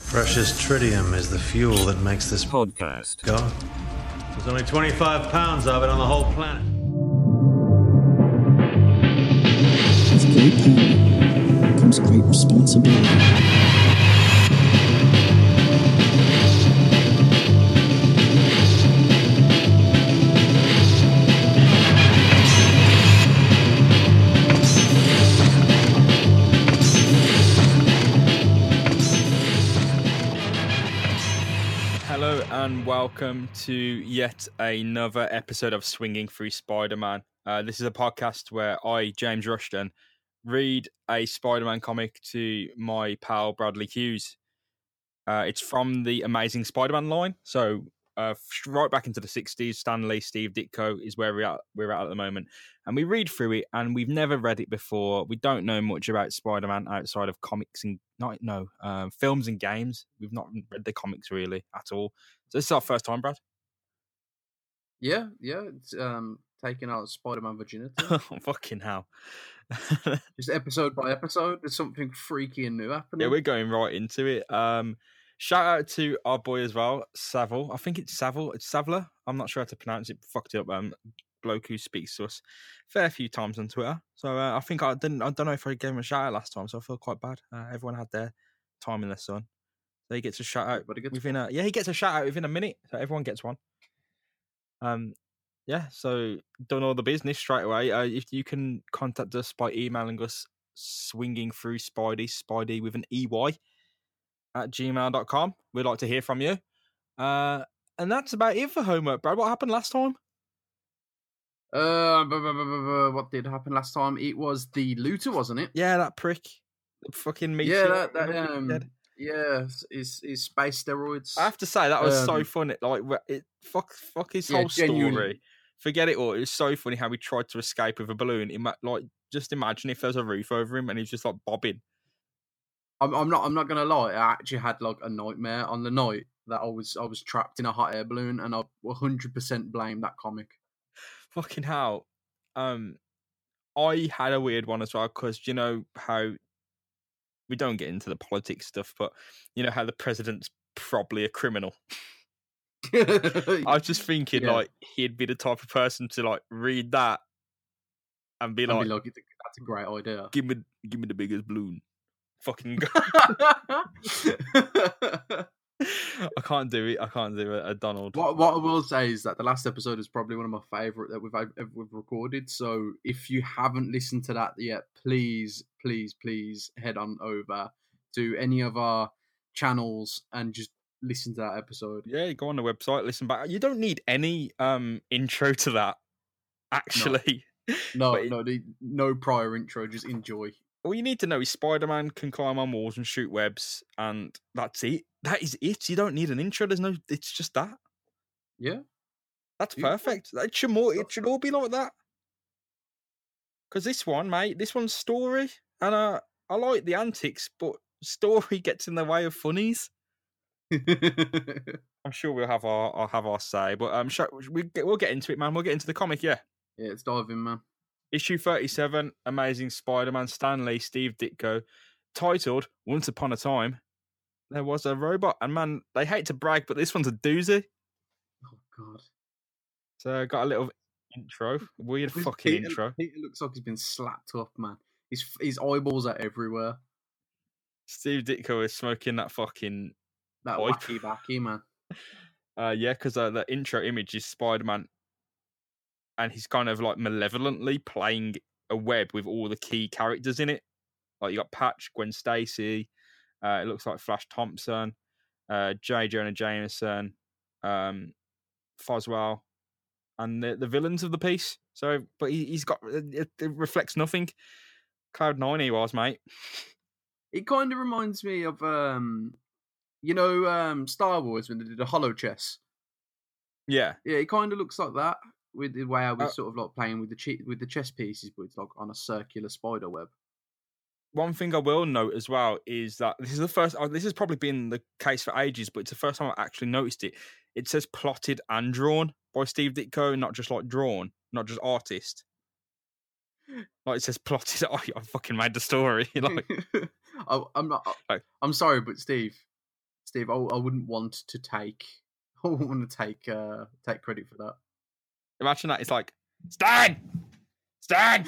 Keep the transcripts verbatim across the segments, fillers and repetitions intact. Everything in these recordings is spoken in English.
Precious tritium is the fuel that makes this podcast go. There's only twenty-five pounds of it on the whole planet. With great power comes great responsibility. Hello and welcome to yet another episode of Swinging Through Spider-Man. Uh, this is a podcast where I, James Rushton, read a Spider-Man comic to my pal Bradley Hughes. Uh, it's from the Amazing Spider-Man line, so uh, right back into the sixties. Stan Lee, Steve Ditko is where we're at, we're at at the moment. And we read through it, and we've never read it before. We don't know much about Spider-Man outside of comics and not no um, films and games. We've not read the comics really at all. So this is our first time, Brad. Yeah, yeah, it's um taking out Spider-Man virginity. Oh, fucking hell. Just episode by episode, there's something freaky and new happening. Yeah, we're going right into it. Um, shout out to our boy as well, Savile. I think it's Savile. It's Savler. I'm not sure how to pronounce it. Fucked it up. Um, bloke who speaks to us a fair few times on Twitter. So uh, I think I didn't. I don't know if I gave him a shout out last time, so I feel quite bad. Uh, everyone had their time in the sun, so he gets a shout out Everybody gets within a yeah. He gets a shout out within a minute, so everyone gets one. Um, yeah. So done all the business straight away. Uh, if you can contact us by emailing us, swinging through Spidey, Spidey with an E Y at gmail dot com. We'd like to hear from you. Uh, and that's about it for homework, Brad. What happened last time? Uh, bu- bu- bu- bu- bu- what did happen last time? It was the looter, wasn't it? Yeah, that prick. The fucking meteor. Yeah, that, that Head. um, yeah, is is space steroids. I have to say that was so Um, funny. Like, it fuck, fuck his Yeah, whole story. genuinely. Forget it all. It was so funny how he tried to escape with a balloon. Ima- like, just imagine if there's a roof over him and he's just like bobbing. I'm, I'm not, I'm not gonna lie. I actually had like a nightmare on the night that I was, I was trapped in a hot air balloon, and I one hundred percent blame that comic. Fucking hell. Um, I had a weird one as well because you know how we don't get into the politics stuff, but you know how the president's probably a criminal. I was just thinking, Yeah. like, he'd be the type of person to like read that and be I'd like, be like, that's a great idea. "Give me, give me the biggest balloon." Fucking go. I can't do it. I can't do a, a Donald. What what I will say is that the last episode is probably one of my favourite that we've ever we've recorded. So if you haven't listened to that yet, please, please, please head on over to any of our channels and just listen to that episode. Yeah, go on the website, listen back. You don't need any um intro to that, actually. No, But it- no, the, no prior intro. Just enjoy. All you need to know is Spider-Man can climb on walls and shoot webs, and that's it. That is it. You don't need an intro. There's no. It's just that. Yeah, That's Beautiful. perfect. It should more. It Stuff. should all be like that. Because this one, mate, this one's story, and uh, I like the antics, but story gets in the way of funnies. I'm sure we'll have our, I'll have our say, but um, shall, we get, we'll get into it, man. We'll get into the comic, yeah. yeah. It's diving, man. Issue thirty-seven, Amazing Spider-Man, Stan Lee, Steve Ditko, titled Once Upon a Time, There Was a Robot. And man, they hate to brag, but this one's a doozy. Oh God. So got a little intro, weird This fucking Peter, intro. Peter looks like he's been slapped up, man. His his eyeballs are everywhere. Steve Ditko is smoking that fucking, That Pipe. wacky backy, man. uh, yeah, because uh, the intro image is Spider-Man, and he's kind of like malevolently playing a web with all the key characters in it. Like you got Patch, Gwen Stacy, uh, it looks like Flash Thompson, uh, J. Jonah Jameson, um, Foswell, and the, the villains of the piece. So, but he, he's got it, it reflects nothing. Cloud Nine he was, mate. It kind of reminds me of, um, you know, um, Star Wars when they did a hollow chess. Yeah, Yeah, it kind of looks like that with the way I was Uh, sort of like playing with the che- with the chess pieces, but it's like on a circular spider web. one thing I will note as well is that this is the first. oh, This has probably been the case for ages, but it's the first time I actually noticed it. It says plotted and drawn by Steve Ditko, not just like drawn, not just artist. Like it says plotted. Oh, I fucking made the story. Like, I, I'm not. Like- I'm sorry, but Steve, Steve, I, I wouldn't want to take. I wouldn't want to take uh, take credit for that. Imagine that. It's like, Stan! Stan!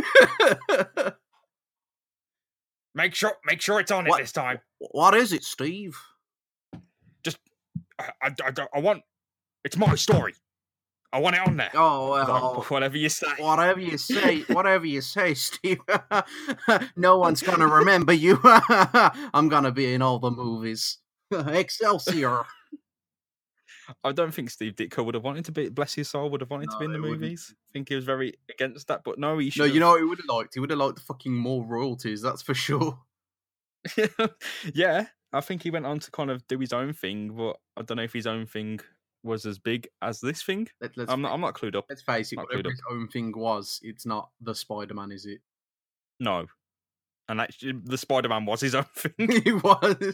Make sure make sure it's on What? it this time. What is it, Steve? Just, I, I, I, I want, it's my story. I want it on there. Oh well, Whatever you say. whatever you say, whatever you say, Steve. No one's gonna remember you. I'm gonna be in all the movies. Excelsior. I don't think Steve Ditko would have wanted to be, bless his soul, would have wanted No, to be in the he wouldn't. movies. I think he was very against that, but no, he should No, have. you know what he would have liked? He would have liked the fucking more royalties, that's for sure. Yeah, I think he went on to kind of do his own thing, but I don't know if his own thing was as big as this thing. Let, let's, I'm not, I'm not clued up. let's face it, not whatever clued up. his own thing was, it's not the Spider-Man, is it? No. And actually, the Spider-Man was his own thing. It was.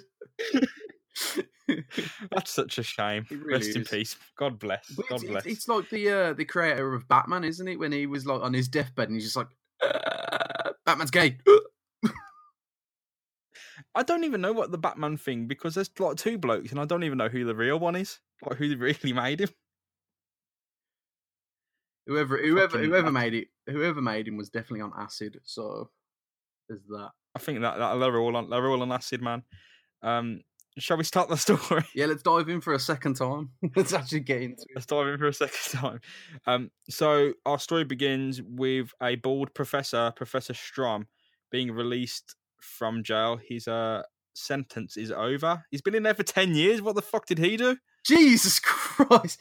That's such a shame. It really Rest in is. peace. God bless. But God it's, bless. it's, it's like the uh, the creator of Batman, isn't it? When he was like on his deathbed and he's just like, uh, Batman's gay. I don't even know what the Batman thing, because there's like two blokes and I don't even know who the real one is. Like who really made him. Whoever whoever Fucking whoever nuts. made it whoever made him was definitely on acid. So there's that. I think that, that they're all on they're all on acid, man. Um, shall we start the story? Yeah, let's dive in for a second time. Let's actually get into it. Let's dive in for a second time. Um, so our story begins with a bald professor, Professor Strom, being released from jail. His uh sentence is over. He's been in there for ten years. What the fuck did he do? Jesus Christ!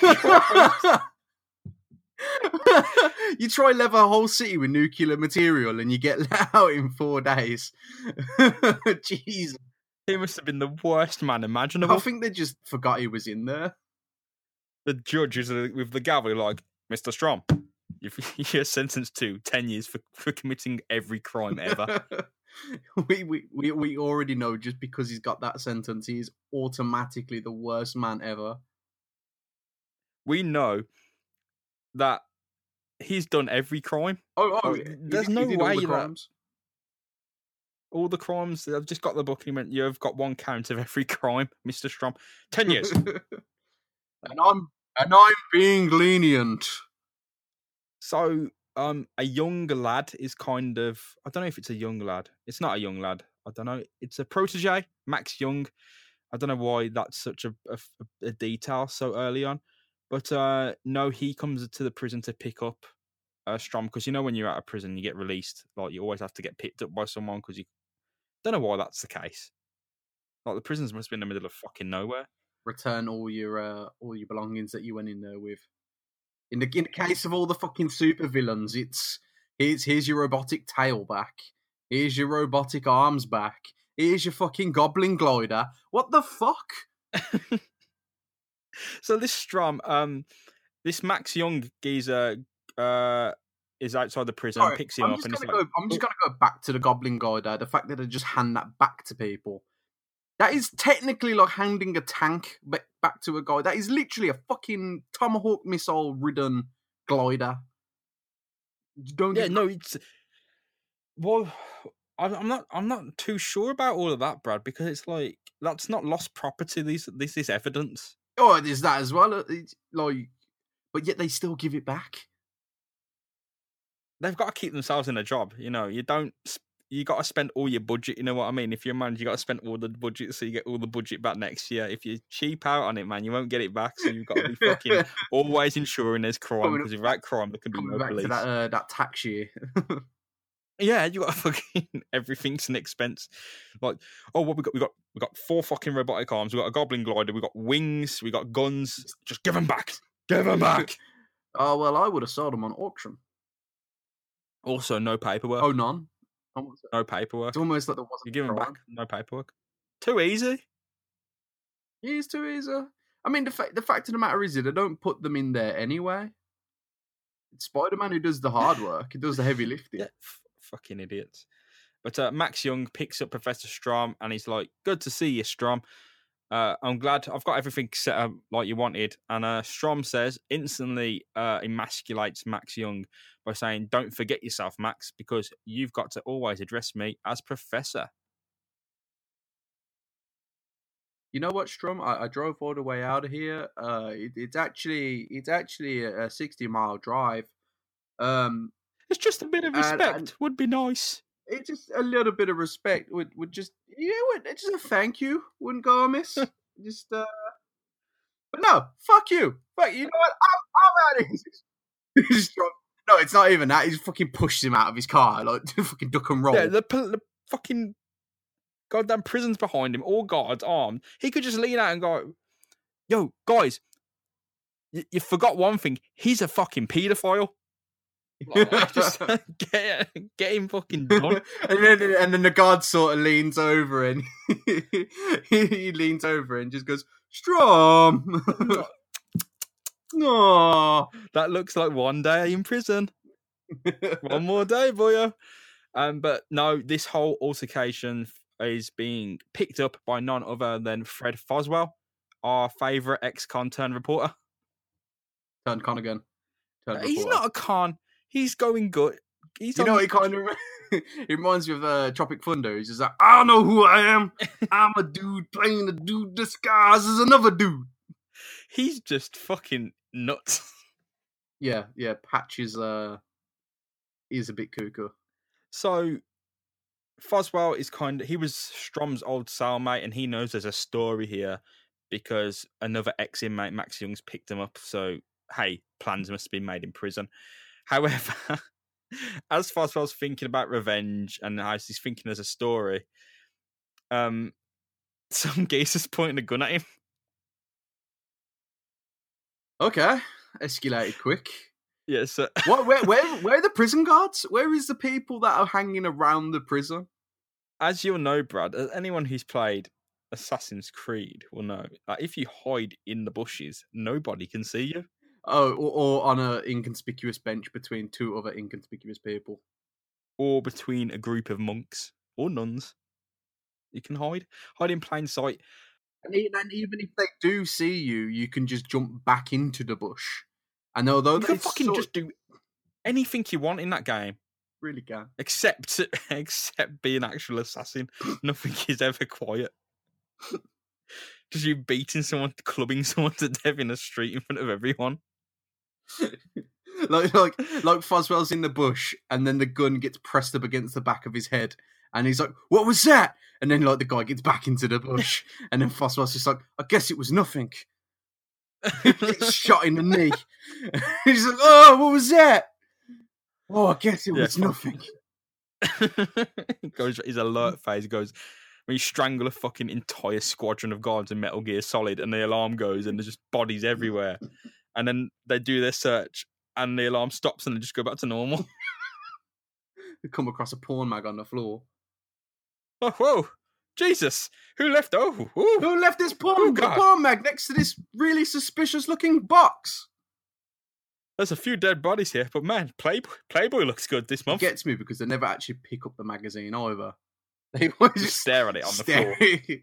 You try and level a whole city with nuclear material and you get let out in four days. Jeez. He must have been the worst man I imaginable. think they just forgot he was in there. The judge is uh, with the gavel, like, Mister Strom, you've- you're sentenced to ten years for, for committing every crime ever. we, we, we, we already know just because he's got that sentence, he's automatically the worst man ever. We know that he's done every crime. Oh, oh Oh, he- there's he no did all way the that- crimes. All the crimes. I've just got the book. He went, you've got one count of every crime, Mister Strom. Ten years. and I'm and I'm being lenient. So, um, a young lad is kind of, I don't know if it's a young lad. It's not a young lad. I don't know. It's a protege, Max Young. I don't know why that's such a, a, a detail so early on. But uh, no, he comes to the prison to pick up uh, Strom, because you know when you're out of prison, you get released. Like you always have to get picked up by someone, because you don't know why that's the case. Like the prisons must be in the middle of fucking nowhere. Return all your uh, all your belongings that you went in there with. In the in the case of all the fucking supervillains, it's here's here's your robotic tail back. Here's your robotic arms back. Here's your fucking goblin glider. What the fuck? So this Strom, um, this Max Young geezer, uh, is outside the prison, Sorry, picks him I'm up, just and gonna it's go. like, I'm just gonna go back to the goblin glider. The fact that they just hand that back to people. That is technically like handing a tank ba- back to a guy. That is literally a fucking Tomahawk missile ridden glider. You don't yeah, get- no, it's well, I'm I'm not, I'm not too sure about all of that, Brad, because it's like that's not lost property. This, this is evidence. Oh, it is that as well. It's like, but yet they still give it back. They've got to keep themselves in a job. You know, you don't. sp- You got to spend all your budget. You know what I mean? If you're a man, you got to spend all the budget, so you get all the budget back next year. If you cheap out on it, man, you won't get it back. So you've got to be fucking always ensuring there's crime, Coming- because without crime, there can be Coming no back police. to that uh, that tax year. Yeah, you got fucking everything's an expense. Like, oh, what we got? We got we got four fucking robotic arms. We got a goblin glider. We got wings. We got guns. Just give them back. Give them back. Oh well, I would have sold them on auction. Also, no paperwork. Oh, none. Almost- No paperwork. It's almost like there wasn't. You give them crime. back. No paperwork. Too easy. It is too easy. I mean, the fact the fact of the matter is, that they don't put them in there anyway. It's Spider-Man who does the hard work. He does the heavy lifting. Yeah, f- fucking idiots. But uh, Max Young picks up Professor Strom, and he's like, "Good to see you, Strom. Uh, I'm glad I've got everything set up like you wanted." And uh, Strom says, instantly uh, emasculates Max Young by saying, "Don't forget yourself, Max, because you've got to always address me as Professor." you know what, Strum? I, I drove all the way out of here. Uh, it, it's actually it's actually a, a sixty mile drive. Um, It's just a bit of and, respect. and Would be nice. it's just a little bit of respect would would just yeah, would, just a thank you wouldn't go amiss. just uh, but no, fuck you. Fuck you know what? I'm, I'm out of here. He's drunk. No, it's not even that. He just fucking pushed him out of his car, like fucking duck and roll. Yeah, the, pol- the fucking goddamn prison's behind him, all guards armed. He could just lean out and go, "Yo, guys, y- you forgot one thing. He's a fucking paedophile. Like, just get, get him fucking done." and then and then the guard sort of leans over and he, he leans over and just goes, "Strom." No, That looks like one day in prison. One more day, boyo. Um, but no, this whole altercation is being picked up by none other than Fred Foswell, our favourite ex-con turned reporter. Turn con again. Turn He's reporter. not a con. He's going good. He's You on- know, it kind of it reminds me of uh, Tropic Thunder. He's just like, I don't know who I am. I'm a dude playing a dude disguised as another dude. He's just fucking nuts. Yeah, yeah. Patch is uh, is a bit cuckoo. So Foswell is kind of, he was Strom's old cellmate, and he knows there's a story here because another ex-inmate, Max Young's, picked him up. So, hey, plans must have been made in prison. However, as Foswell's thinking about revenge and as he's thinking as a story, um, some geezer's pointing a gun at him. Okay, escalated quick. Yeah, so What? Where? Where? Where are the prison guards? Where is the people that are hanging around the prison? as you'll know, Brad, as anyone who's played Assassin's Creed will know, like, if you hide in the bushes, nobody can see you. Oh, or, or on a inconspicuous bench between two other inconspicuous people. Or between a group of monks or nuns. You can hide. Hide in plain sight. And even, and even if they do see you, you can just jump back into the bush. And although You they can fucking sort- just do anything you want in that game. really can. Except except be an actual assassin. Nothing is ever quiet. Just you beating someone, clubbing someone to death in a street in front of everyone. like like like Foswell's in the bush, and then the gun gets pressed up against the back of his head, and he's like, "What was that?" And then like the guy gets back into the bush, and then Foswell's just like, "I guess it was nothing." Gets shot in the knee. He's like, "Oh, what was that?" "Oh, I guess it Yeah, was fuck. nothing." He goes, his alert phase goes when you strangle a fucking entire squadron of guards in Metal Gear Solid, and the alarm goes, and there's just bodies everywhere. And then they do their search, and the alarm stops, and they just go back to normal. They come across a porn mag on the floor. Oh, whoa, Jesus! Who left? Oh, ooh. Who left this porn, Oh, God. porn mag next to this really suspicious-looking box? There's a few dead bodies here, but man, Playboy, Playboy looks good this It month. gets me because they never actually pick up the magazine either. They always Just just stare at it on the stare. floor.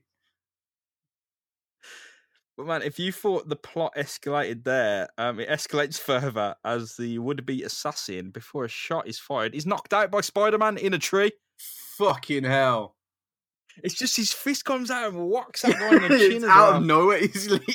But man, if you thought the plot escalated there, um, it escalates further as the would-be assassin, before a shot is fired, is knocked out by Spider-Man in a tree. Fucking hell. It's just his fist comes out and whacks that guy in the chin It's as out well. of nowhere. He's like,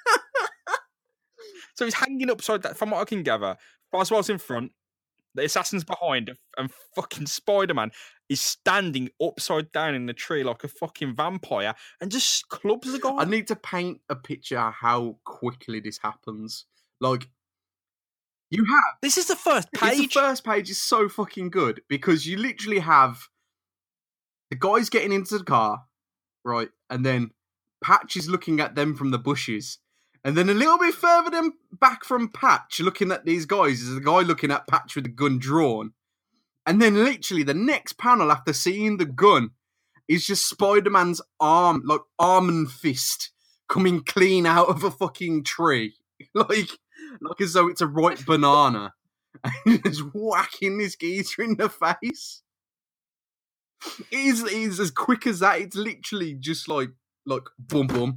So he's hanging upside down. From what I can gather, Boswell's in front, the assassin's behind, and fucking Spider-Man is standing upside down in the tree like a fucking vampire and just clubs the guy. I need to paint a picture of how quickly this happens. Like, you have This is the first It's page. the first page is so fucking good because you literally have the guys getting into the car, right? And then Patch is looking at them from the bushes. And then a little bit further than back from Patch, looking at these guys, is the guy looking at Patch with the gun drawn. And then literally the next panel after seeing the gun is just Spider-Man's arm, like arm and fist, coming clean out of a fucking tree. Like, like as though it's a ripe banana. And just whacking this geezer in the face. It is, it is as quick as that. It's literally just like, like, boom, boom.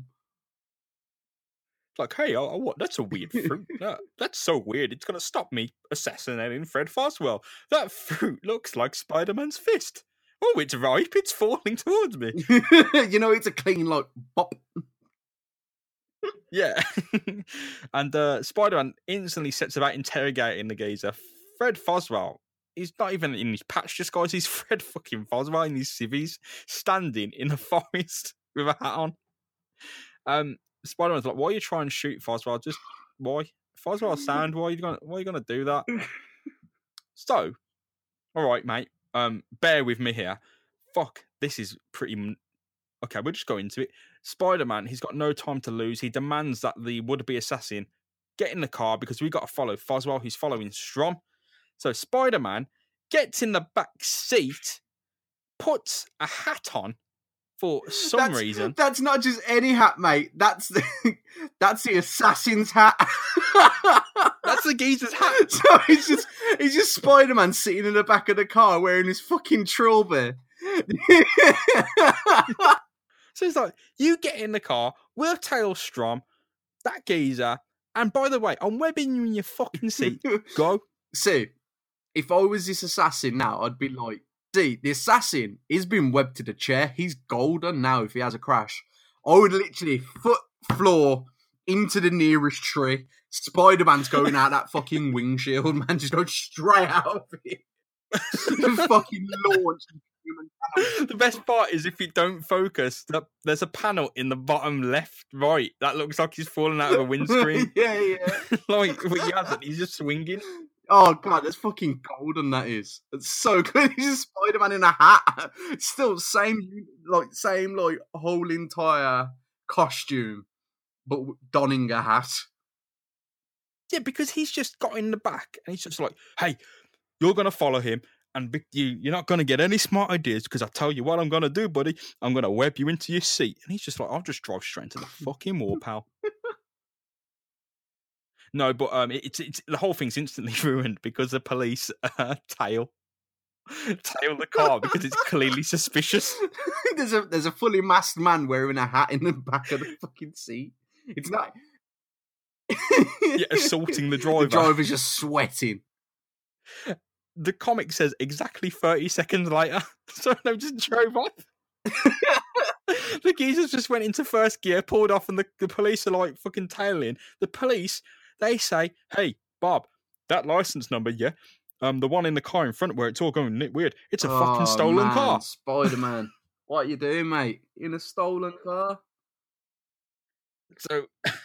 Like, hey, oh, what? That's a weird fruit. That- that's so weird. It's going to stop me assassinating Fred Foswell. That fruit looks like Spider-Man's fist. Oh, it's ripe. It's falling towards me. You know, it's a clean, like, bop. Yeah. and uh, Spider-Man instantly sets about interrogating the geezer. Fred Foswell, he's not even in his patch disguise. He's Fred fucking Foswell in his civvies, standing in the forest with a hat on. Um, Spider-Man's like, why are you trying to shoot Foswell? Just, why? Foswell sound, why are you gonna, why are you gonna do that? So, all right, mate, um, bear with me here. Fuck, this is pretty... M- okay, we'll just go into it. Spider-Man, he's got no time to lose. He demands that the would-be assassin get in the car because we got to follow Foswell. He's following Strom. So Spider-Man gets in the back seat, puts a hat on for some that's, reason. That's not just any hat, mate. That's the, that's the assassin's hat. That's the geezer's hat. So he's just he's just Spider-Man sitting in the back of the car wearing his fucking trilby. So it's like, you get in the car, we'll tail Strom, that geezer, and by the way, I'm webbing you in your fucking seat. Go. See, if I was this assassin now, I'd be like, see, the assassin, he's been webbed to the chair. He's golden now if he has a crash. I would literally foot floor into the nearest tree. Spider-Man's going out that fucking windshield, man, just going straight out of it. Just fucking launch. The best part is if you don't focus, there's a panel in the bottom left, right, that looks like he's falling out of a windscreen. yeah, yeah. Like, but he hasn't, he's just swinging. Oh god, that's fucking golden. That is. It's so good. He's just Spider-Man in a hat. Still same, like same, like whole entire costume, but donning a hat. Yeah, because he's just got in the back and he's just like, "Hey, you're gonna follow him, and you you're not gonna get any smart ideas because I tell you what I'm gonna do, buddy. I'm gonna web you into your seat." And he's just like, "I'll just drive straight into the fucking wall, pal." No, but um, it's it's the whole thing's instantly ruined because the police uh, tail tail the car because it's clearly suspicious. there's a there's a fully masked man wearing a hat in the back of the fucking seat. It's not. Yeah, assaulting the driver. The driver's just sweating. The comic says exactly thirty seconds later, so they just drove off. The geezers just went into first gear, pulled off, and the, the police are like fucking tailing. The police, they say, "Hey, Bob, that license number, yeah, um, the one in the car in front where it's all going weird, it's a oh, fucking stolen man, car." Spider-Man, what are you doing, mate? In a stolen car? So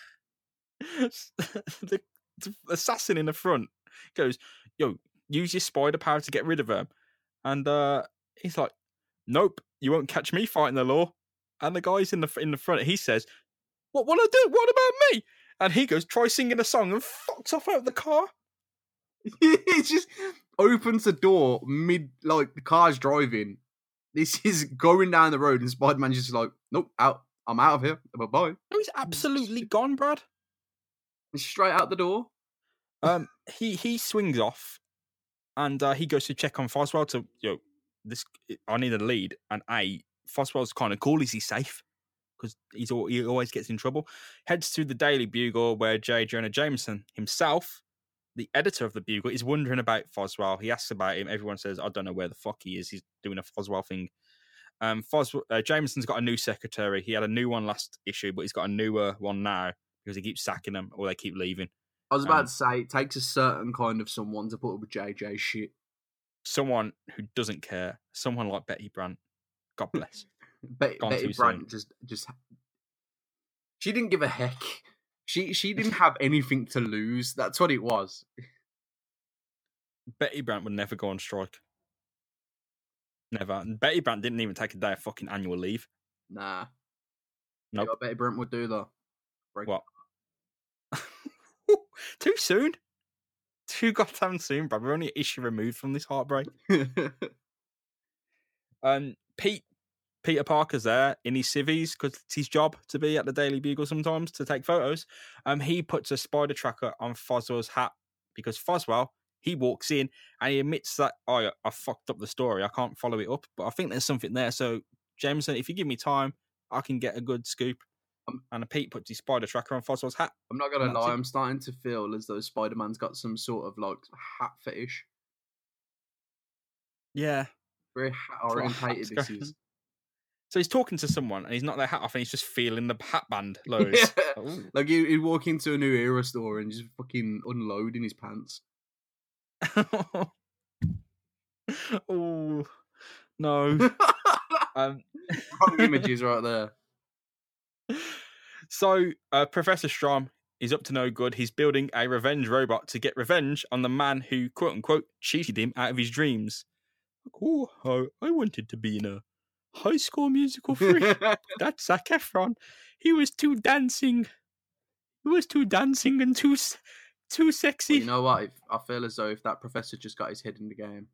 the, the assassin in the front goes, "Yo, use your spider power to get rid of him," and uh, he's like, "Nope, you won't catch me fighting the law." And the guy's in the in the front, he says, "What? What I do? What about me?" And he goes, "Try singing a song," and fucks off out of the car. He just opens the door mid, like the car's driving. This is going down the road, and Spider-Man's just like, "Nope, out. I'm out of here. Bye bye." No, he's absolutely gone, Brad. Straight out the door. Um, he he swings off, and uh, he goes to check on Foswell to, yo, this I need a lead, and a Foswell's kind of cool. Is he safe? Because he's all, he always gets in trouble. Heads to the Daily Bugle, where J. Jonah Jameson himself, the editor of the Bugle, is wondering about Foswell. He asks about him. Everyone says, "I don't know where the fuck he is. He's doing a Foswell thing." Um, Foswell, uh, Jameson's got a new secretary. He had a new one last issue, but he's got a newer one now because he keeps sacking them or they keep leaving. I was about Um, to say, it takes a certain kind of someone to put up with J J shit. Someone who doesn't care. Someone like Betty Brant. God bless. Be- Gone Betty too Brant soon. just, just, she didn't give a heck. She, she didn't have anything to lose. That's what it was. Betty Brant would never go on strike. Never. And Betty Brant didn't even take a day of fucking annual leave. Nah. Nope. You know what Betty Brant would do though? Break What? Too soon. Too goddamn soon, bro. We're only an issue removed from this heartbreak. Um, Pete, Peter Parker's there in his civvies because it's his job to be at the Daily Bugle sometimes to take photos. Um, he puts a spider tracker on Foswell's hat because Foswell, he walks in and he admits that, "Oh, I fucked up the story. I can't follow it up, but I think there's something there. So, Jameson, if you give me time, I can get a good scoop." Um, and Pete puts his spider tracker on Foswell's hat. I'm not gonna And that's lie, it. I'm starting to feel as though Spider-Man's got some sort of like hat fetish. Yeah. Very hat That's what orientated hat's this going is. So he's talking to someone and he's not their hat off and he's just feeling the hat band loads. Yeah. Ooh. Like he, he'd walk into a New Era store and just fucking unload in his pants. Oh no. um, Wrong images right there. So uh, Professor Strom is up to no good. He's building a revenge robot to get revenge on the man who, quote unquote, cheated him out of his dreams. Oh, I, I wanted to be in a High School Musical three. That's Zac Efron. He was too dancing. He was too dancing and too too sexy. Well, you know what? If, I feel as though if that professor just got his head in the game.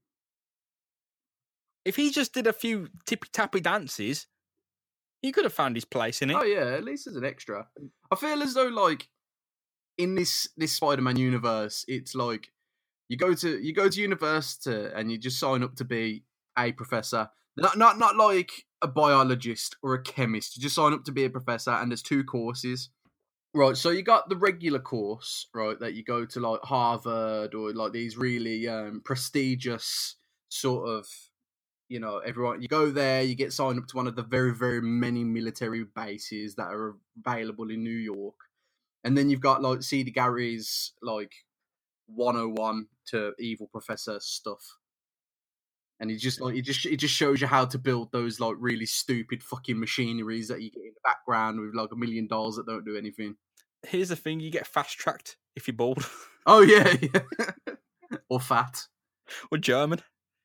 If he just did a few tippy tappy dances, he could have found his place in it. Oh yeah, at least as an extra. I feel as though like in this this Spider-Man universe, it's like you go to you go to university and you just sign up to be a professor. Not not not like a biologist or a chemist. You just sign up to be a professor, and there's two courses. Right, so you got the regular course, right, that you go to like Harvard or like these really um, prestigious sort of, you know, everyone, you go there, you get signed up to one of the very, very many military bases that are available in New York. And then you've got like C D Gary's like one oh one to Evil Professor stuff. And he just like it just it just shows you how to build those like really stupid fucking machineries that you get in the background with like a million dolls that don't do anything. Here's the thing: you get fast tracked if you're bald Oh yeah, yeah. Or fat, or German.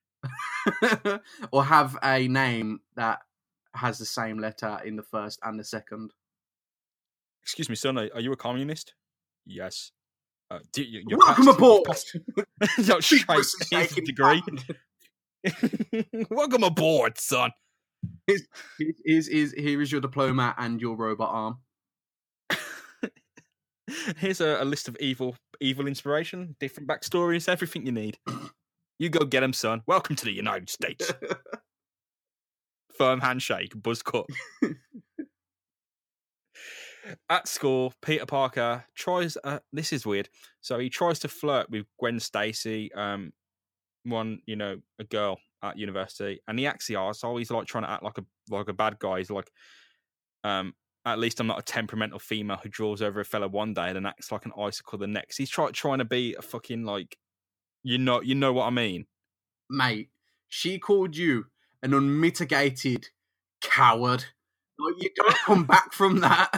or have a name that has the same letter in the first and the second. Excuse me, son. Are, are you a communist? Yes. Uh, do you, you're Welcome past- aboard. past- No, straight. Here's the degree. Welcome aboard, son. Here's, here's, here's, here is your diploma and your robot arm. Here's a, a list of evil, evil inspiration, different backstories, everything you need. You go get them, son. Welcome to the United States. Firm handshake, buzz cut. At school, Peter Parker tries. Uh, this is weird. So he tries to flirt with Gwen Stacy, um, one, you know, a girl at university, and he actually asks, "Oh, he's like trying to act like a like a bad guy." He's like, um, "At least I'm not a temperamental female who draws over a fella one day and then acts like an icicle the next." He's try, trying to be a fucking like, you know, you know what I mean, Mate. She called you an unmitigated coward. Like you don't come back from that.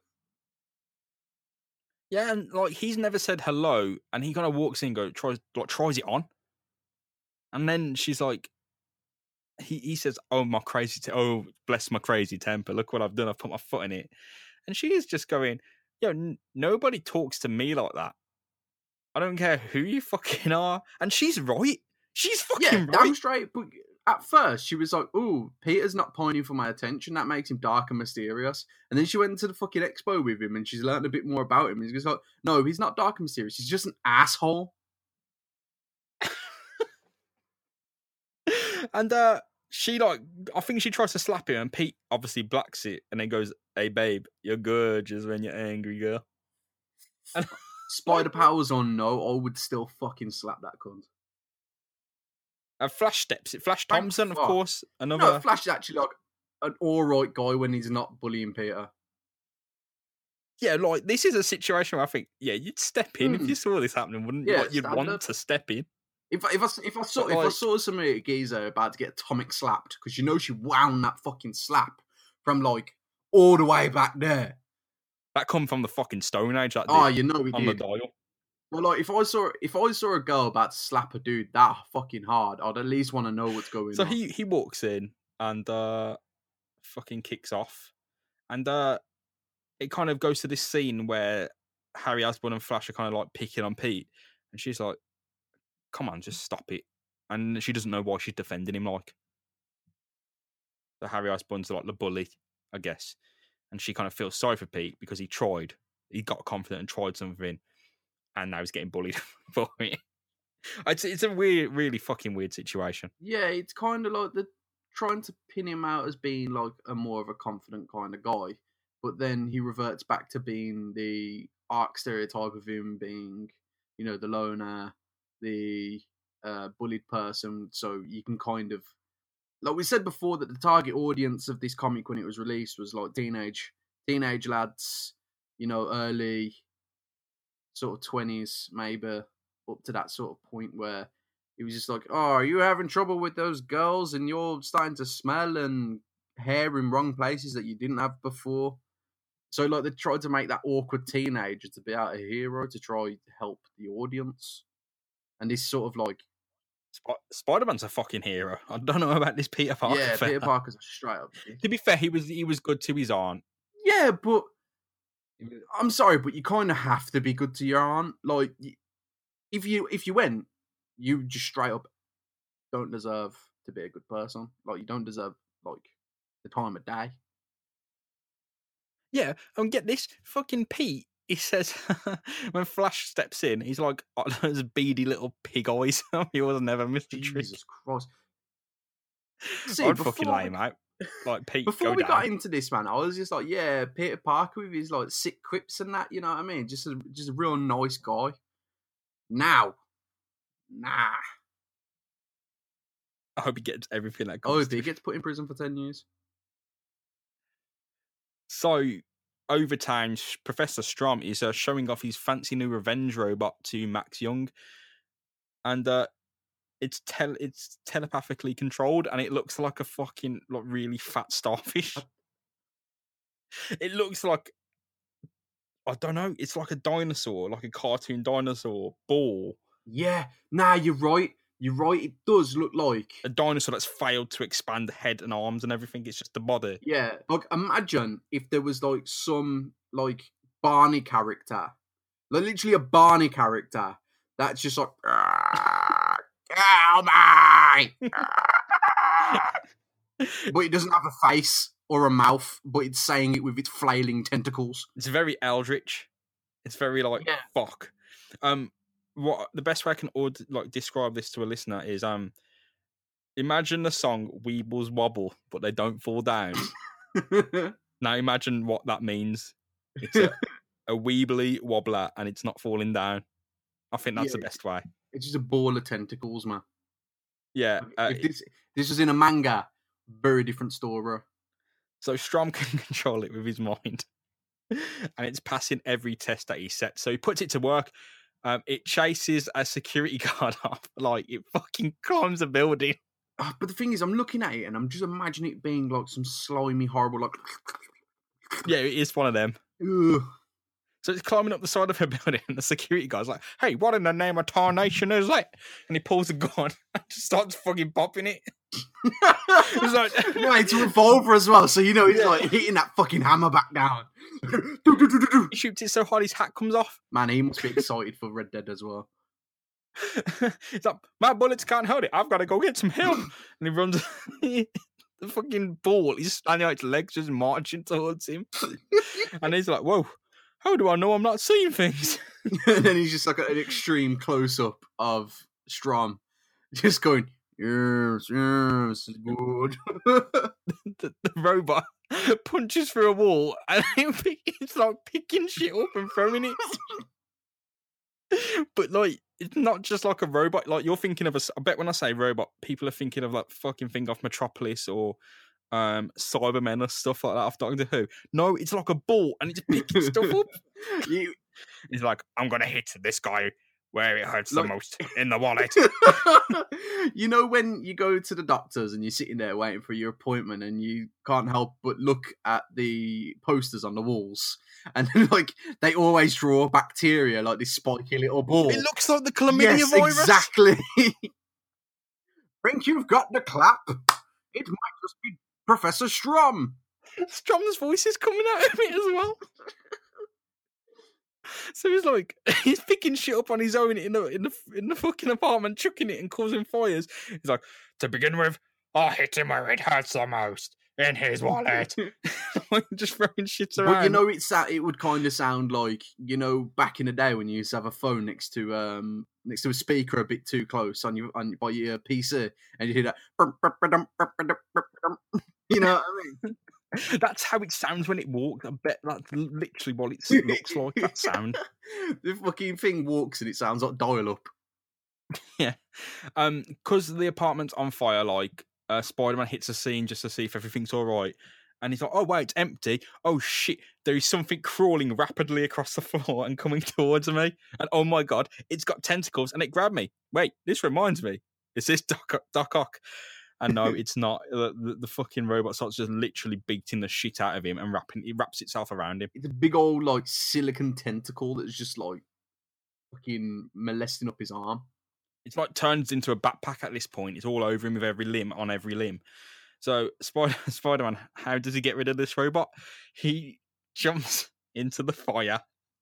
Yeah, and like he's never said hello, and he kind of walks in, and goes, tries, like tries it on, and then she's like, he he says, "Oh my crazy, te- oh bless my crazy temper. Look what I've done. I've put my foot in it," and she is just going, "Yo, n- nobody talks to me like that. I don't care who you fucking are," and she's right. She's fucking Yeah, damn right. straight. But at first, she was like, "Ooh, Peter's not pining for my attention. That makes him dark and mysterious." And then she went to the fucking expo with him, and she's learned a bit more about him. And he's like, "No, he's not dark and mysterious. He's just an asshole." And uh, she like, I think she tries to slap him, and Pete obviously blacks it, and then goes, "Hey babe, you're gorgeous when you're angry, girl." And Spider powers or no, I would still fucking slap that cunt. uh, Flash steps it. Flash Thank Thompson, of fuck. course, another. No, Flash is actually like an alright guy when he's not bullying Peter. Yeah, like this is a situation where I think, yeah, you'd step in if Hmm. you saw this happening, wouldn't you? Yeah, Like, you'd stand want up. to step in. If I, if I, if I saw But, if I like- saw somebody at Giza about to get atomic slapped, because you know she wound that fucking slap from like all the way back there. That come from the fucking Stone Age. That did, Oh, you know he on the did. dial. Well, like if I saw if I saw a girl about to slap a dude that fucking hard, I'd at least want to know what's going So on. he he walks in and uh, fucking kicks off, and uh, it kind of goes to this scene where Harry Osborn and Flash are kind of like picking on Pete, and she's like, "Come on, just stop it," and she doesn't know why she's defending him. Like, so Harry Osborn's like the bully, I guess, and she kind of feels sorry for Pete because he tried, he got confident and tried something, and now he's getting bullied for it. It's it's a weird, really fucking weird situation. Yeah, it's kind of like they're trying to pin him out as being like a more of a confident kind of guy, but then he reverts back to being the arc stereotype of him being, you know, the loner, the uh, bullied person. So you can kind of like we said before, that the target audience of this comic when it was released was like teenage teenage lads, you know, early sort of twenties, maybe up to that sort of point where it was just like, oh, are you having trouble with those girls and you're starting to smell and hair in wrong places that you didn't have before? So like they tried to make that awkward teenager to be out a hero to try to help the audience. And this sort of like Sp- Spider-Man's a fucking hero. I don't know about this Peter Parker. yeah, fella. Peter Parker's a straight up. To be fair, he was he was good to his aunt. Yeah, but I'm sorry, but you kind of have to be good to your aunt. Like, if you if you went, you just straight up don't deserve to be a good person. Like, you don't deserve like the time of day. Yeah, and get this, fucking Pete. He says when Flash steps in, he's like, oh, those beady little pig eyes. He was never Mister Trick. Jesus Christ! See, I'd before fucking we- lay him out. Like Pete, Before go we down. got into this, man, I was just like, yeah, Peter Parker with his like sick quips and that. You know what I mean? Just a just a real nice guy. Now, nah. I hope he gets everything that Oh, comes. if to he him. gets put in prison for ten years. So, over time, Sh- Professor Strom is uh, showing off his fancy new revenge robot to Max Young, and uh, it's tel- it's telepathically controlled, and it looks like a fucking like really fat starfish. It looks like, I don't know, it's like a dinosaur, like a cartoon dinosaur ball, Yeah, nah, you're right. You're right. It does look like a dinosaur that's failed to expand the head and arms and everything. It's just the body. yeah. Like imagine if there was like some like Barney character, like literally a Barney character that's just like, "Ah, kill me!" but it doesn't have a face or a mouth, but it's saying it with its flailing tentacles. It's very eldritch. It's very like Yeah. fuck. Um, what the best way I can aud- like describe this to a listener is um, imagine the song "Weebles Wobble," but they don't fall down. Now imagine what that means. It's a, a weebly wobbler, and it's not falling down. I think that's Yeah, the best way. It's just a ball of tentacles, man. Yeah. Uh, if this this was in a manga, very different story. so Strom can control it with his mind, and it's passing every test that he sets. So he puts it to work. Um, it chases a security guard off, like it fucking climbs a building. Ah, but the thing is, I'm looking at it and I'm just imagining it being like some slimy, horrible, like. Yeah, it is one of them. Ugh. So it's climbing up the side of a building, and the security guy's like, "Hey, what in the name of tarnation is that?" And he pulls a gun and just starts fucking popping it. It's like, No, it's a revolver as well, so you know he's Yeah. like hitting that fucking hammer back down. he shoots it so hard his hat comes off. Man, he must be excited for Red Dead as well. It's like, my bullets can't hold it. I've got to go get some help. And he runs. The fucking ball. He's standing on its legs, just marching towards him. And he's like, "Whoa, how do I know I'm not seeing things?" And then he's just like an extreme close up of Strom, just going, "Yes, yes, good." the, the robot punches through a wall, and it's like picking shit up and throwing it. But like, it's not just like a robot. Like you're thinking of a. I bet when I say robot, people are thinking of like fucking thing off Metropolis or um Cybermen or stuff like that off Doctor Who. No, it's like a ball, and it's picking stuff up. You- He's like, "I'm gonna hit this guy where it hurts Like- the most, in the wallet." you know when you go to the doctors and you're sitting there waiting for your appointment and you can't help but look at the posters on the walls and like they always draw bacteria like this spiky little ball. It looks like the chlamydia yes, virus. exactly. Think you've got the clap? It might just be Professor Strom. Strom's voice is coming out of it as well. So he's like, he's picking shit up on his own in the in the in the fucking apartment, chucking it and causing fires. He's like, "To begin with, I'll hit him where it hurts the most, in his wallet." Just throwing shit around. But you know, it's that it would kind of sound like, you know, back in the day when you used to have a phone next to um next to a speaker a bit too close on your on by your P C, and you hear that. You know what I mean? That's how it sounds when it walks. I bet that's literally what it looks like. That sound. The fucking thing walks and it sounds like dial up. Yeah. Um, because the apartment's on fire, like uh, Spider-Man hits a scene just to see if everything's all right. And he's like, oh, wait, it's empty. Oh, shit. There is something crawling rapidly across the floor and coming towards me. And oh, my God, it's got tentacles and it grabbed me. Wait, this reminds me. Is this Doc, Doc Ock? And no, it's not. The, the, the fucking robot starts just literally beating the shit out of him and wrapping, it wraps itself around him. It's a big old, like, silicon tentacle that's just, like, fucking molesting up his arm. It's like turns into a backpack at this point. It's all over him with every limb, on every limb. So Spider Spider-Man, how does he get rid of this robot? He jumps into the fire.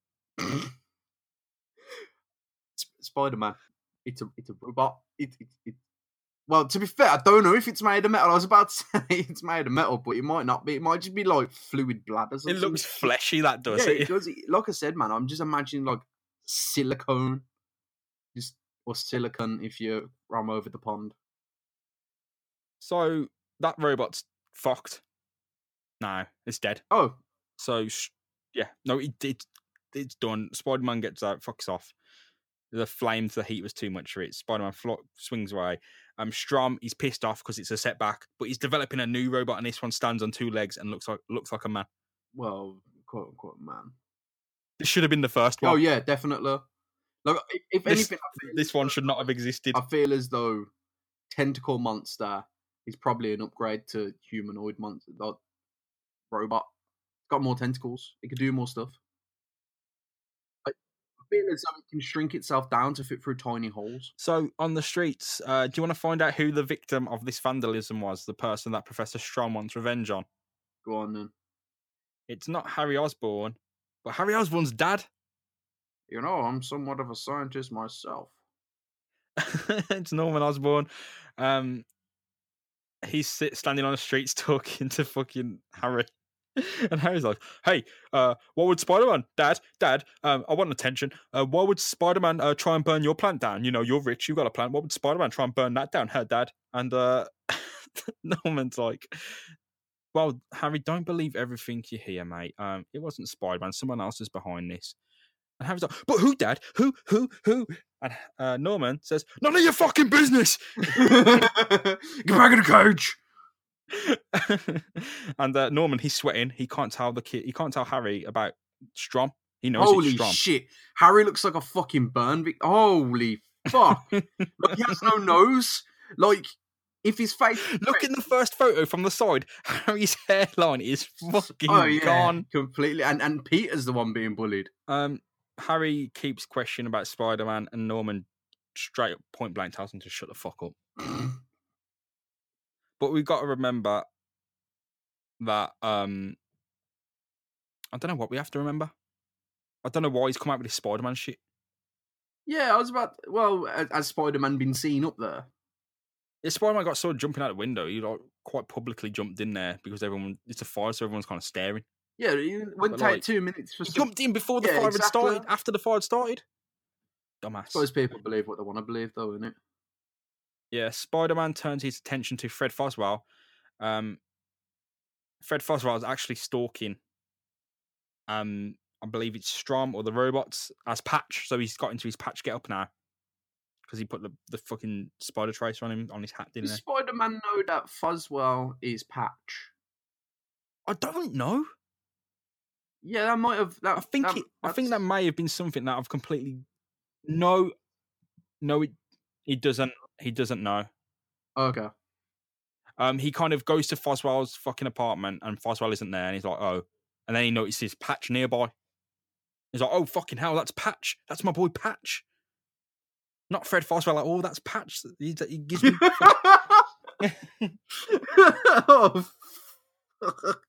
Spider-Man, it's a it's a robot. It, it it well, to be fair, I don't know if it's made of metal. I was about to say it's made of metal, but it might not be. It might just be like fluid bladders. Or It something. looks fleshy, that does Yeah, it? it does. Like I said, man, I'm just imagining like silicone, just or silicon if you ram over the pond. So that robot's fucked. No, it's dead. Oh, So yeah, no, it, it it's done. Spider-Man gets out, fucks off. The flames, the heat was too much for it. Spider-Man flo- swings away. Um, Strom, he's pissed off because it's a setback, but he's developing a new robot, and this one stands on two legs and looks like looks like a man. well, quote unquote, man. This should have been the first one. Oh yeah, definitely. Like, if, if This, anything, I feel, this one should not have existed. I feel as though Tentacle Monster is probably an upgrade to humanoid monster, like, robot. It's got more tentacles. It could do more stuff. I feel as though it can shrink itself down to fit through tiny holes. So on the streets, uh, do you want to find out who the victim of this vandalism was? The person that Professor Strom wants revenge on? Go on then. It's not Harry Osborn, but Harry Osborn's dad. You know, I'm somewhat of a scientist myself. It's Norman Osborn. Um, he's sit, standing on the streets talking to fucking Harry. And Harry's like, hey, uh, what would Spider-Man, Dad, Dad, um, I want attention. Uh, why would Spider-Man uh, try and burn your plant down? You know, you're rich, you've got a plant. What would Spider-Man try and burn that down? Her Dad. And uh, Norman's like, well, Harry, don't believe everything you hear, mate. Um, it wasn't Spider-Man. Someone else is behind this. And Harry's like, but who, Dad? Who, who, who? And uh, Norman says, none of your fucking business. Get back in the cage. And uh, Norman, he's sweating. He can't tell the kid. He can't tell Harry about Strom. He knows Holy it's Strom. shit. Harry looks like a fucking burn vic- Holy fuck. Like, he has no nose. Like, if his face... Look in the first photo from the side. Harry's hairline is fucking oh, yeah, gone. completely. And and Peter's the one being bullied. Um, Harry keeps questioning about Spider-Man, and Norman straight up point blank tells him to shut the fuck up. But we've got to remember that um, I don't know what we have to remember. I don't know why he's come out with this Spider-Man shit. Yeah, I was about... Well, has, has Spider-Man been seen up there? Yeah, Spider-Man got sort of jumping out the window. He like quite publicly jumped in there because everyone it's a fire, so everyone's kind of staring. Yeah, it wouldn't But, take like, two minutes for He some... jumped in before the Yeah, fire had exactly. started. After the fire had started. Dumbass. I suppose people believe what they want to believe, though, innit? Yeah, Spider-Man turns his attention to Fred Foswell. Um, Fred Foswell is actually stalking, um, I believe it's Strom or the robots as Patch. So he's got into his Patch get up now because he put the, the fucking spider tracer on him on his hat, didn't Does he? Spider-Man know that Foswell is Patch? I don't know. Yeah, that might have... That, I think that, it, I think that that's- may have been something that I've completely no, no, it, he doesn't. He doesn't know. Okay. Um, he kind of goes to Foswell's fucking apartment, and Foswell isn't there, and he's like, "Oh," and then he notices Patch nearby. He's like, "Oh fucking hell, that's Patch. That's my boy Patch. Not Fred Foswell at all. That's Patch. He, he gives me." oh, fuck.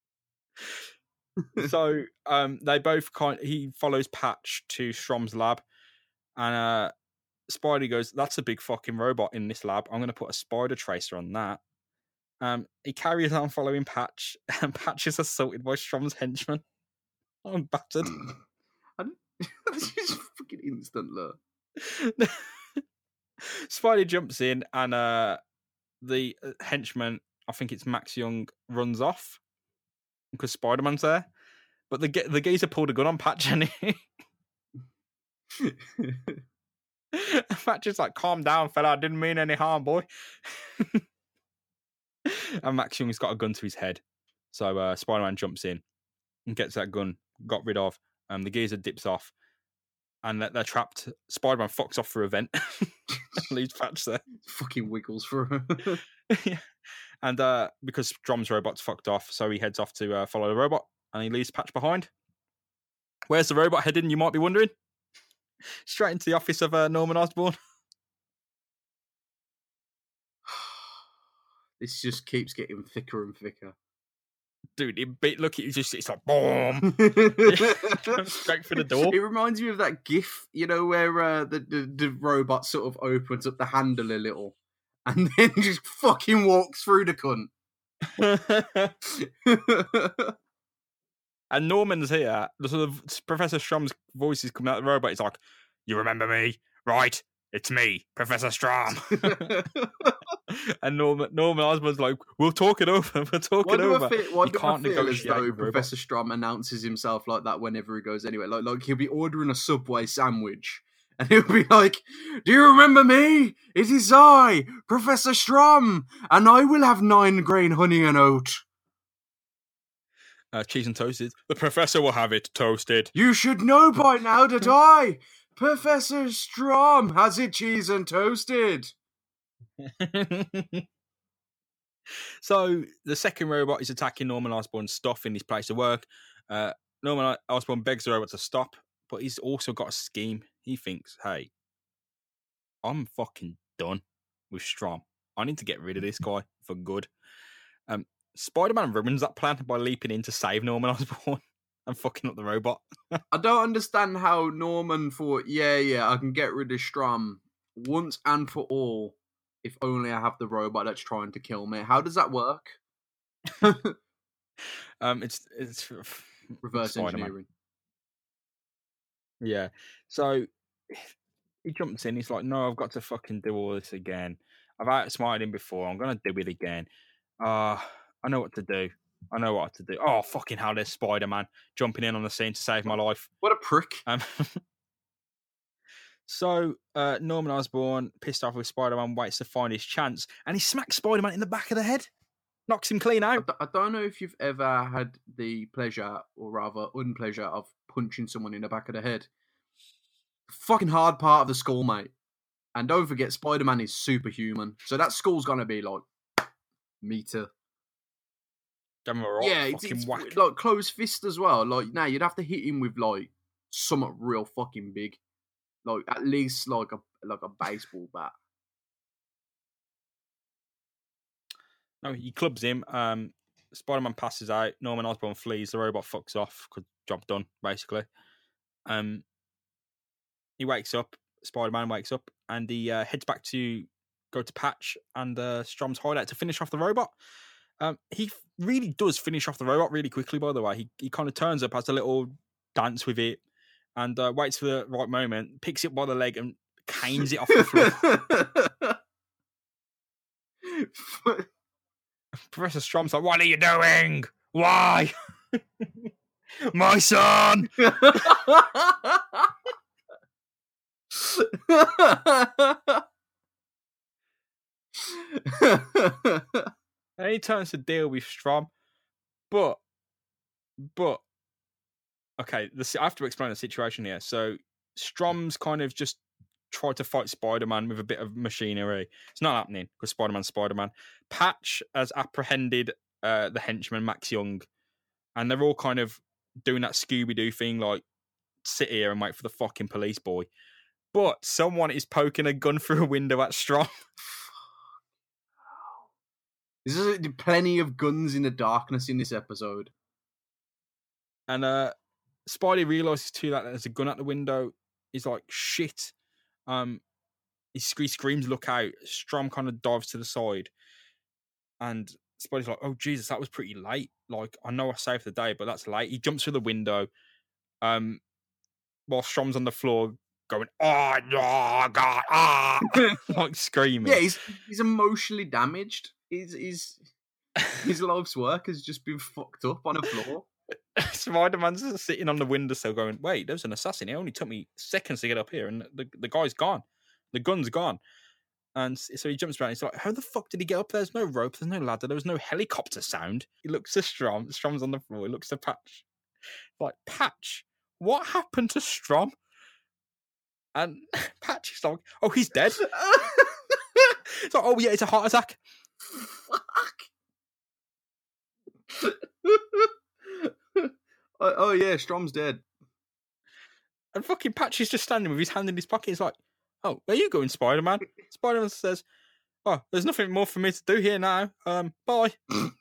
So um, they both kind. He follows Patch to Strom's lab, and uh, Spidey goes, "That's a big fucking robot in this lab. I'm going to put a spider tracer on that." Um, he carries on following Patch, and Patch is assaulted by Strom's henchman. I'm battered. I didn't- That's just fucking instant, look. Spidey jumps in, and uh, the henchman, I think it's Max Young, runs off because Spider-Man's there. But the ge- the geezer pulled a gun on Patch, and he Patch is like, "Calm down, fella. I didn't mean any harm, boy." and Max Young's got a gun to his head. So uh, Spider-Man jumps in and gets that gun got rid of. Um, the geezer dips off, and they're trapped. Spider-Man fucks off for a vent. Leaves Patch there. Fucking wiggles for Yeah. And uh, because Strom's robot's fucked off, so he heads off to uh, follow the robot, and he leaves Patch behind. Where's the robot heading, you might be wondering? Straight into the office of uh, Norman Osborn. This just keeps getting thicker and thicker. Dude, it, it, look, it just, it's like, boom. Straight for the door. It reminds me of that gif, you know, where uh, the, the, the robot sort of opens up the handle a little and then just fucking walks through the cunt. And Norman's here. The sort of Professor Strom's voice is coming out of the robot. He's like, "You remember me, right? It's me, Professor Strom." And Norman, Norman Osborn's like, "We'll talk it over. We'll talk why it do over." I feel, why you do can't I feel as negotiate though with Professor Strom announces himself like that whenever he goes anywhere? Like, like he'll be ordering a Subway sandwich, and he'll be like, "Do you remember me? It is I, Professor Strom, and I will have nine grain honey and oat. Uh, cheese and toasted. The professor will have it toasted. You should know by now that I, Professor Strom, has it cheese and toasted." So the second robot is attacking Norman Osborn's stuff in his place of work. Uh, Norman Osborn begs the robot to stop, but he's also got a scheme. He thinks, "Hey, I'm fucking done with Strom. I need to get rid of this guy for good." Um, Spider-Man ruins that plan by leaping in to save Norman Osborn and fucking up the robot. I don't understand how Norman thought, yeah, yeah, I can get rid of Strom once and for all if only I have the robot that's trying to kill me. How does that work? um, it's it's Reverse Spider-Man. engineering. Yeah. So he jumps in. He's like, "No, I've got to fucking do all this again. I've outsmarted him before. I'm gonna do it again. Uh I know what to do. I know what to do. Oh, fucking hell, there's Spider-Man jumping in on the scene to save my life." What a prick. Um, so, uh, Norman Osborn, pissed off with Spider-Man, waits to find his chance, and he smacks Spider-Man in the back of the head. Knocks him clean I, out. d- I don't know if you've ever had the pleasure, or rather unpleasure, of punching someone in the back of the head. Fucking hard part of the skull, mate. And don't forget, Spider-Man is superhuman. So that skull's gonna be like meter. Give him a rock, Yeah, it's, fucking it's whack. like closed fist as well. Like, now you'd have to hit him with like something real fucking big, like at least like a like a baseball bat. No, he clubs him. Um, Spider-Man passes out. Norman Osborn flees. The robot fucks off. Job done, basically. Um, he wakes up. Spider-Man wakes up, and he uh, heads back to go to Patch and uh, Strom's hideout to finish off the robot. Um, he really does finish off the robot really quickly, by the way. He he kind of turns up, has a little dance with it, and uh, waits for the right moment, picks it by the leg, and canes it off the floor. Professor Strom's like, "What are you doing? Why? My son!" And he turns to deal with Strom, but, but, okay, this, I have to explain the situation here. So, Strom's kind of just tried to fight Spider-Man with a bit of machinery. It's not happening because Spider-Man's Spider-Man. Patch has apprehended uh, the henchman, Max Young, and they're all kind of doing that Scooby-Doo thing, like, sit here and wait for the fucking police boy. But someone is poking a gun through a window at Strom. There's plenty of guns in the darkness in this episode. And uh, Spidey realizes too that there's a gun at the window. He's like, "Shit." Um, he, sc- he screams, "Look out." Strom kind of dives to the side. And Spidey's like, "Oh, Jesus, that was pretty late. Like, I know I saved the day, but that's late." He jumps through the window. Um, while Strom's on the floor going, "Oh, oh God, ah!" like screaming. Yeah, he's he's emotionally damaged. He's, he's his life's work has just been fucked up on a floor. Spider-Man's sitting on the windowsill going, "Wait, there's an assassin. It only took me seconds to get up here, and the, the guy's gone. The gun's gone." And so he jumps around. He's like, how the fuck did he get up there? There's no rope. There's no ladder. There was no helicopter sound. He looks to Strom. Strom's on the floor. He looks to Patch. Like, Patch, what happened to Strom? And Patch is like, oh, he's dead. It's like, oh, yeah, it's a heart attack. Fuck. oh, oh, yeah, Strom's dead. And fucking Patch is just standing with his hand in his pocket. He's like, oh, where are you going, Spider-Man? Spider-Man says, oh, there's nothing more for me to do here now. Um, bye.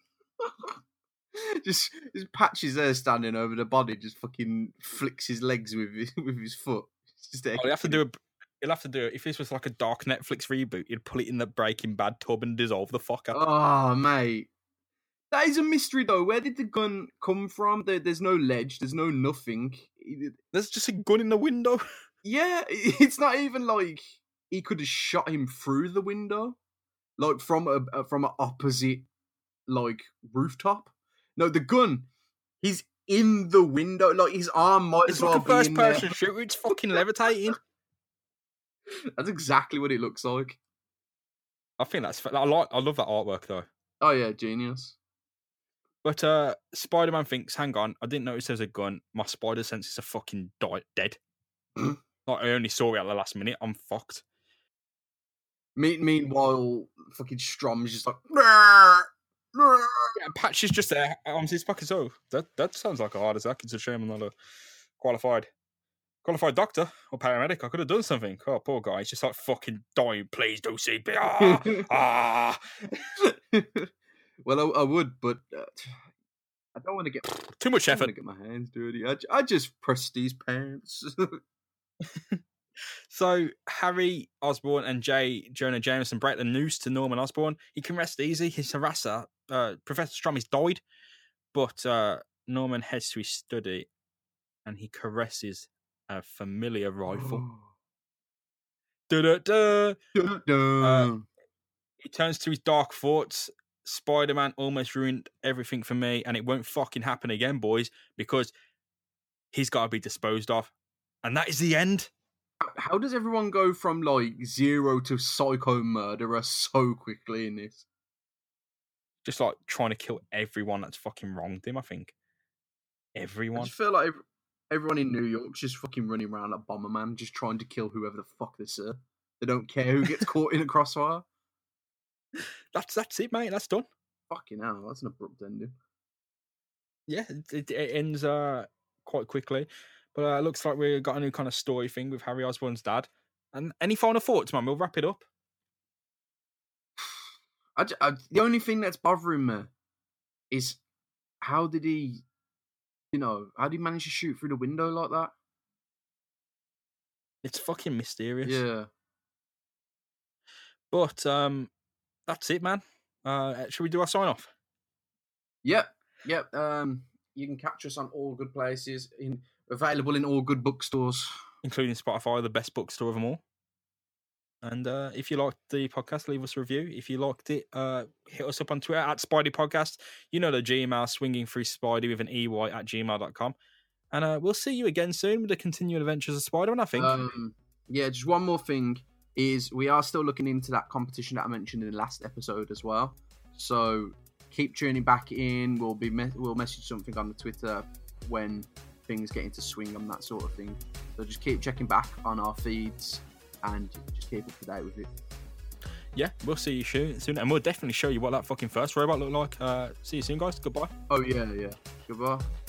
just, just Patch is there standing over the body, just fucking flicks his legs with his, with his foot. Just oh, he'll have to do a, he'll have to do it. If this was like a dark Netflix reboot, he'd put it in the Breaking Bad tub and dissolve the fucker. Oh, mate. That is a mystery, though. Where did the gun come from? There, there's no ledge. There's no nothing. There's just a gun in the window. Yeah, it's not even like he could have shot him through the window, like from a from an opposite like rooftop. No, the gun. He's in the window. Like his arm might It's as like well a first be in person there. shooter. It's fucking levitating. That's exactly what it looks like. I think that's. I like. I love that artwork though. Oh yeah, genius. But uh, Spider-Man thinks, hang on, I didn't notice there's a gun. My spider senses are fucking died, dead. Like, I only saw it at the last minute. I'm fucked. Me- meanwhile, fucking Strom's just like... "Brr, brr." Yeah, Patch is just there. Arms his pocket. Oh, that, that sounds like a heart attack. It's a shame I'm not a qualified qualified doctor or paramedic. I could have done something. Oh, poor guy. He's just like fucking dying. Please do C P R. ah. Well, I, I would, but uh, I don't want to get Too much I don't effort. want to get my hands dirty. I, j- I just press these pants. So Harry Osborn and J. Jonah Jameson break the news to Norman Osborn. He can rest easy. His harasser, uh, Professor Strom, has died, but uh, Norman heads to his study and he caresses a familiar rifle. Da-da-da. Uh, he turns to his dark thoughts. Spider-Man almost ruined everything for me, and it won't fucking happen again, boys, because he's got to be disposed of. And that is the end. How does everyone go from like zero to psycho murderer so quickly in this? Just like trying to kill everyone that's fucking wronged him, I think. I Everyone. just feel like ev- everyone in New York's just fucking running around like Bomberman, just trying to kill whoever the fuck they see. They don't care who gets caught in a crossfire. That's that's it, mate. That's done. Fucking hell, that's an abrupt ending. Yeah, it, it ends uh, quite quickly. But uh, it looks like we've got a new kind of story thing with Harry Osborn's dad. And any final thoughts, man? We'll wrap it up. I, j- I- the only thing that's bothering me is how did he, you know, how did he manage to shoot through the window like that? It's fucking mysterious. Yeah. But um, that's it, man. Uh, should we do our sign off? Yep. Yep. Um, you can catch us on all good places, in available in all good bookstores. Including Spotify, the best bookstore of them all. And uh, if you liked the podcast, leave us a review. If you liked it, uh, hit us up on Twitter at Spidey Podcast. You know the Gmail, swinging through Spidey with an E Y at gmail dot com. And uh, we'll see you again soon with the continued adventures of Spider-Man, I think. Um, yeah, just one more thing is we are still looking into that competition that I mentioned in the last episode as well. So keep tuning back in. We'll be me- we'll message something on the Twitter when things get into swing on that sort of thing. So just keep checking back on our feeds and just keep up to date with it. Yeah, we'll see you soon, soon. And we'll definitely show you what that fucking first robot looked like. Uh, see you soon, guys. Goodbye. Oh yeah, yeah. Goodbye.